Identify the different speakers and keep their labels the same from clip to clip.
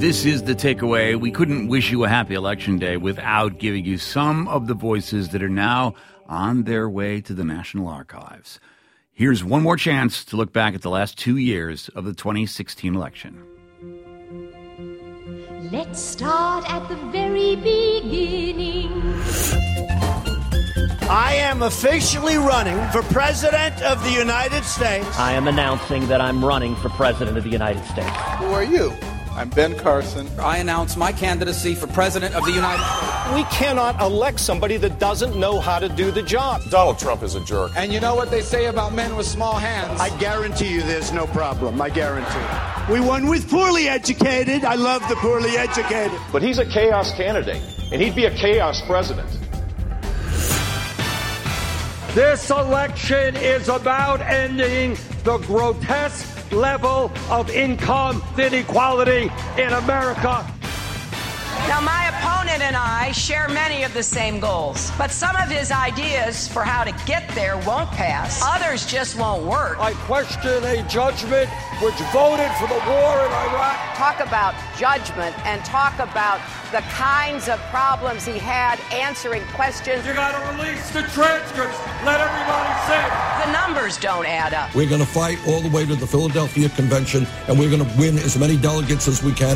Speaker 1: This is The Takeaway. We couldn't wish you a happy election day without giving you some of the voices that are now on their way to the National Archives. Here's one more chance to look back at the last 2 years of the 2016 election.
Speaker 2: Let's start at the very beginning.
Speaker 3: I am officially running for President of the United States.
Speaker 4: I am announcing that I'm running for President of the United States.
Speaker 5: Who are you? I'm Ben Carson.
Speaker 6: I announce my candidacy for President of the United States.
Speaker 7: We cannot elect somebody that doesn't know how to do the job.
Speaker 5: Donald Trump is a jerk.
Speaker 6: And you know what they say about men with small hands?
Speaker 3: I guarantee you there's no problem. I guarantee. We won with poorly educated. I love the poorly educated.
Speaker 8: But he's a chaos candidate, and he'd be a chaos president.
Speaker 9: This election is about ending the grotesque level of income inequality in America.
Speaker 10: Now, my opponent and I share many of the same goals, but some of his ideas for how to get there won't pass. Others just won't work.
Speaker 9: I question a judgment which voted for the war in Iraq.
Speaker 10: Talk about judgment and talk about the kinds of problems he had answering questions.
Speaker 9: You got to release the transcripts. Let everybody see.
Speaker 10: The numbers don't add up.
Speaker 11: We're going to fight all the way to the Philadelphia Convention, and we're going to win as many delegates as we can.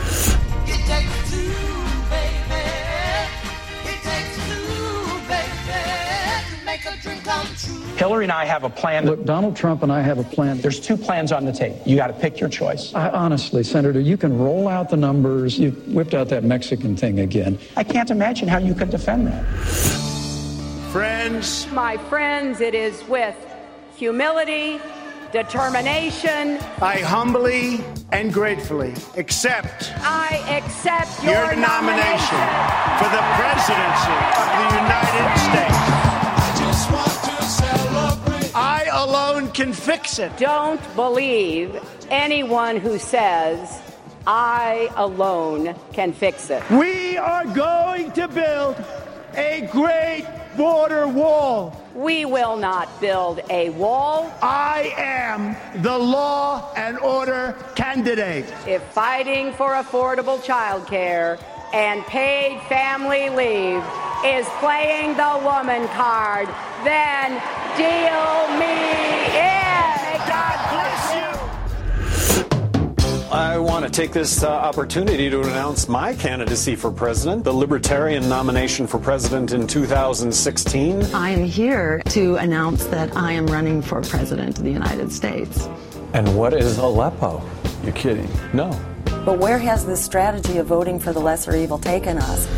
Speaker 12: Hillary and I have a plan.
Speaker 13: Look, Donald Trump and I have a plan.
Speaker 12: There's two plans on the table. You got to pick your choice.
Speaker 13: Honestly, Senator, you can roll out the numbers. You whipped out that Mexican thing again.
Speaker 12: I can't imagine how you could defend that.
Speaker 3: Friends.
Speaker 10: My friends, it is with humility, determination.
Speaker 3: I humbly and gratefully accept.
Speaker 10: I accept your
Speaker 3: nomination for the presidency of the United States. I alone can fix it.
Speaker 10: Don't believe anyone who says, I alone can fix it.
Speaker 3: We are going to build a great border wall.
Speaker 10: We will not build a wall.
Speaker 3: I am the law and order candidate.
Speaker 10: If fighting for affordable child care and paid family leave is playing the woman card, then deal me in.
Speaker 3: God bless you.
Speaker 14: I want to take this opportunity to announce my candidacy for president, the Libertarian nomination for president in 2016.
Speaker 15: I am here to announce that I am running for president of the United States.
Speaker 14: And what is Aleppo? You're kidding. No.
Speaker 16: But where has this strategy of voting for the lesser evil taken us?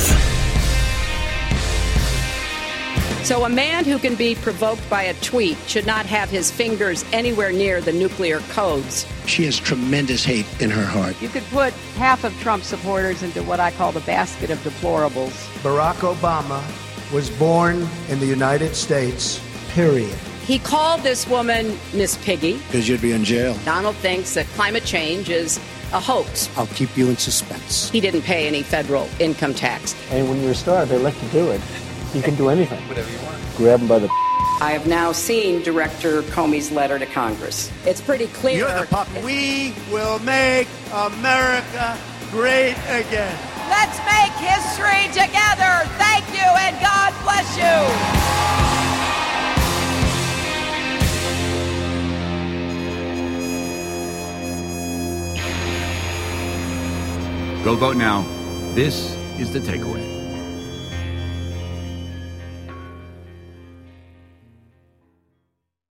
Speaker 10: So a man who can be provoked by a tweet should not have his fingers anywhere near the nuclear codes.
Speaker 17: She has tremendous hate in her heart.
Speaker 10: You could put half of Trump supporters into what I call the basket of deplorables.
Speaker 3: Barack Obama was born in the United States, period.
Speaker 10: He called this woman Miss Piggy.
Speaker 17: Because you'd be in jail.
Speaker 10: Donald thinks that climate change is a hoax.
Speaker 17: I'll keep you in suspense.
Speaker 10: He didn't pay any federal income tax.
Speaker 4: And when you're a star, they let you do it. You can do anything.
Speaker 5: Whatever you want.
Speaker 4: Grab them by the...
Speaker 10: I have now seen Director Comey's letter to Congress. It's pretty clear.
Speaker 3: You're the puppet. We will make America great again.
Speaker 10: Let's make history together. Thank you, and God bless you.
Speaker 1: Go vote now. This is The Takeaway.